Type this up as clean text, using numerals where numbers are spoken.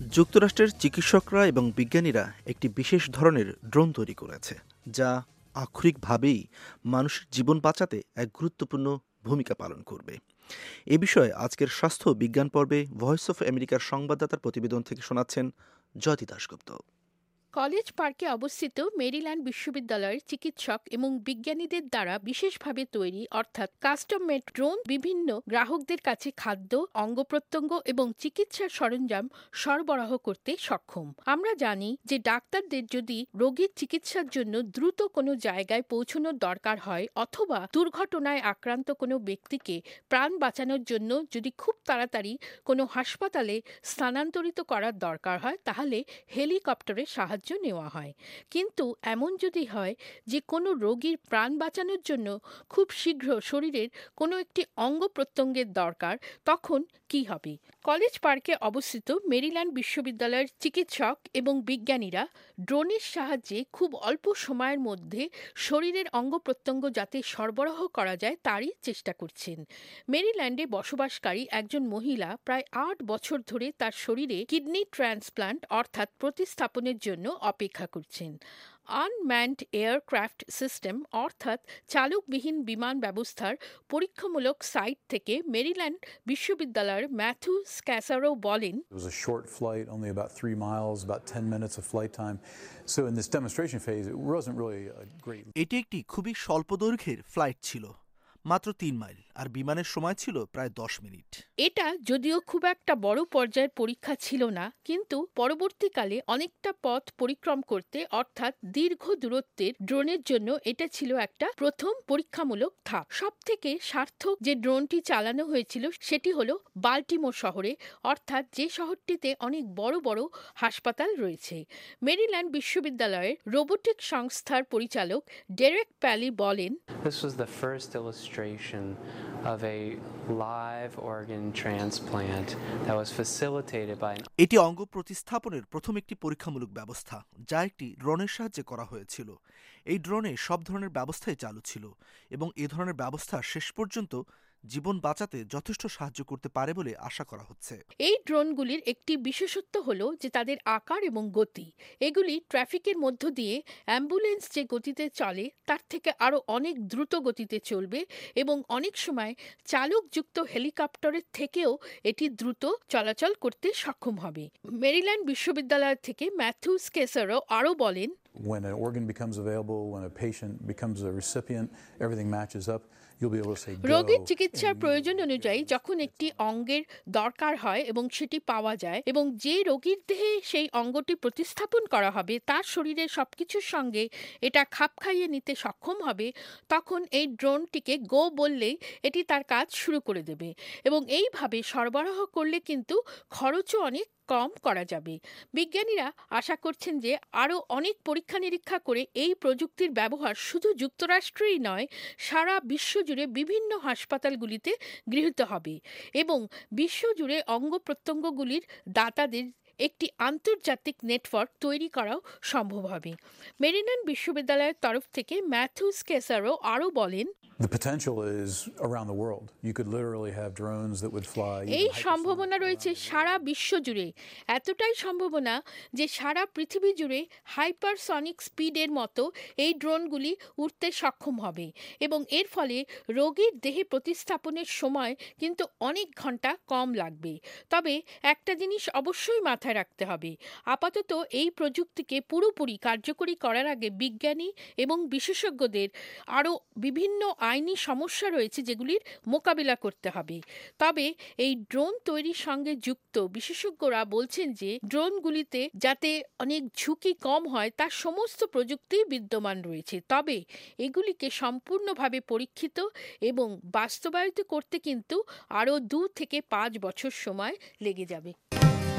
যুক্তরাষ্ট্রের চিকিৎসকরা এবং বিজ্ঞানীরা একটি বিশেষ ধরনের ড্রোন তৈরি করেছে, যা আক্ষরিকভাবেই মানুষের জীবন বাঁচাতে এক গুরুত্বপূর্ণ ভূমিকা পালন করবে। এ বিষয়ে আজকের স্বাস্থ্য বিজ্ঞান পর্বে ভয়েস অফ আমেরিকার সংবাদদাতার প্রতিবেদন থেকে শোনাচ্ছেন জ্যোতি দাশগুপ্ত। কলেজ পার্কে অবস্থিত মেরিল্যান্ড বিশ্ববিদ্যালয়ের চিকিৎসক এবং বিজ্ঞানীদের দ্বারা বিশেষভাবে তৈরি অর্থাৎ কাস্টম মেড ড্রোন বিভিন্ন গ্রাহকদের কাছে খাদ্য, অঙ্গপ্রত্যঙ্গ এবং চিকিৎসার সরঞ্জাম সরবরাহ করতে সক্ষম। আমরা জানি যে ডাক্তারদের যদি রোগীর চিকিৎসার জন্য দ্রুত কোনো জায়গায় পৌঁছানোর দরকার হয় অথবা দুর্ঘটনায় আক্রান্ত কোনো ব্যক্তিকে প্রাণ বাঁচানোর জন্য যদি খুব তাড়াতাড়ি কোনো হাসপাতালে স্থানান্তরিত করার দরকার হয় তাহলে হেলিকপ্টারের সাহায্য নেওয়া হয়। কিন্তু এমন যদি হয় যে কোনো রোগীর প্রাণ বাঁচানোর জন্য খুব শীঘ্র শরীরের কোনো একটি অঙ্গ প্রত্যঙ্গের দরকার, তখন কি হবে? কলেজ পার্কে অবস্থিত মেরিল্যান্ড বিশ্ববিদ্যালয়ের চিকিৎসক এবং বিজ্ঞানীরা ড্রোনের সাহায্যে খুব অল্প সময়ের মধ্যে শরীরের অঙ্গ প্রত্যঙ্গ যাতে সরবরাহ করা যায় তারই চেষ্টা করছেন। মেরিল্যান্ডে বসবাসকারী একজন মহিলা প্রায় 8 বছর ধরে তার শরীরে কিডনি ট্রান্সপ্লান্ট অর্থাৎ প্রতিস্থাপনের জন্য অপেক্ষা করছেন। আনম্যান্ড এয়ারক্রাফট সিস্টেম অর্থাৎ চালকবিহীন বিমান ব্যবস্থার পরীক্ষামূলক সাইট থেকে মেরিল্যান্ড বিশ্ববিদ্যালয়ের ম্যাথু স্ক্যাসারো বলেন, It was a short flight, only about 3 miles, about 10 minutes of flight time. So in this demonstration phase, it wasn't really a great. এটি একটি খুবই স্বল্প দৈর্ঘ্যের ফ্লাইট ছিল, মাত্র 3 মাইল, আর বিমানের সময় ছিল প্রায় 10 মিনিট। এটা যদিও খুব একটা বড় পর্যায়ের পরীক্ষা ছিল না, কিন্তু পরবর্তীকালে অনেকটা পথ পরিক্রম করতে অর্থাৎ দীর্ঘ দূরত্বের ড্রোনের জন্য এটা ছিল একটা প্রথম পরীক্ষামূলক ধাপ। সব থেকে সার্থক যে ড্রোনটি চালানো হয়েছিল সেটি হলো বাল্টিমোর শহরে, অর্থাৎ যে শহরটিতে অনেক বড় বড় হাসপাতাল রয়েছে। মেরিল্যান্ড বিশ্ববিদ্যালয়ের রোবোটিক সংস্থার পরিচালক ডেরেক প্যালি বলেন, This was the first illustration of a live organ transplant that was facilitated by an. এটি অঙ্গ প্রতিস্থাপনের প্রথম একটি পরীক্ষামূলক ব্যবস্থা, যা একটি ড্রোনের সাহায্যে করা হয়েছিল। এই ড্রোনে সব ধরনের ব্যবস্থাই চালু ছিল এবং এ ধরনের ব্যবস্থা শেষ পর্যন্ত জীবন বাঁচাতে যথেষ্ট সাহায্য করতে পারে বলে আশা করা হচ্ছে। এই ড্রোনগুলির একটি বিশেষত্ব হলো যে তাদের আকার এবং গতি। এগুলি ট্রাফিকের মধ্য দিয়ে অ্যাম্বুলেন্স যে গতিতে চলে তার থেকে আরও অনেক দ্রুত গতিতে চলবে এবং অনেক সময় চালকযুক্ত হেলিকপ্টারের থেকেও এটি দ্রুত চলাচল করতে সক্ষম হবে। মেরিল্যান্ড বিশ্ববিদ্যালয় থেকে ম্যাথু স্ক্যাসারো আরও বলেন, When an organ becomes available, when a patient becomes a recipient, everything matches up. You'll be able to say go. রোগীর চিকিৎসার প্রয়োজন অনুযায়ী যখন একটি অঙ্গের দরকার হয় এবং সেটি পাওয়া যায় এবং যে রোগীর দেহে সেই অঙ্গটি প্রতিস্থাপন করা হবে তার শরীরের সবকিছুর সঙ্গে এটা খাপ খাইয়ে নিতে সক্ষম হবে, তখন এই ড্রোনটিকে গো বললেই এটি তার কাজ শুরু করে দেবে এবং এইভাবে সরবরাহ করলে কিন্তু খরচও অনেক কম করা যাবে। বিজ্ঞানীরা আশা করছেন যে আরও অনেক পরীক্ষা নিরীক্ষা করে এই প্রযুক্তির ব্যবহার শুধু যুক্তরাষ্ট্রেই নয়, সারা বিশ্বজুড়ে বিভিন্ন হাসপাতালগুলিতে গৃহীত হবে এবং বিশ্বজুড়ে অঙ্গ প্রত্যঙ্গগুলির দাতাদের একটি আন্তর্জাতিক নেটওয়ার্ক তৈরি করাও সম্ভব হবে। মেরিল্যান্ড বিশ্ববিদ্যালয়ের তরফ থেকে ম্যাথু স্ক্যাসারো আরও বলেন, The potential is around the world. You could literally have drones that would fly. এই সম্ভাবনা রয়েছে সারা বিশ্ব জুড়ে, এতটাই সম্ভাবনা যে সারা পৃথিবী জুড়ে হাইপারসনিক স্পিডের মতো এই ড্রোনগুলি উড়তে সক্ষম হবে এবং এর ফলে রোগীর দেহে প্রতিস্থাপনের সময় কিন্তু অনেক ঘন্টা কম লাগবে। তবে একটা জিনিস অবশ্যই মাথায় রাখতে হবে, আপাতত এই প্রযুক্তিকে পুরোপুরি কার্যকরী করার আগে বিজ্ঞানী এবং বিশেষজ্ঞদের আরও বিভিন্ন আইনি সমস্যা রয়েছে যেগুলির মোকাবিলা করতে হবে। তবে এই ড্রোন তৈরির সঙ্গে যুক্ত বিশেষজ্ঞরা বলছেন যে ড্রোনগুলিতে যাতে অনেক ঝুঁকি কম হয় তার সমস্ত প্রযুক্তি বিদ্যমান রয়েছে, তবে এগুলিকে সম্পূর্ণভাবে পরীক্ষিত এবং বাস্তবায়িত করতে কিন্তু আরও 2 থেকে 5 বছর সময় লেগে যাবে।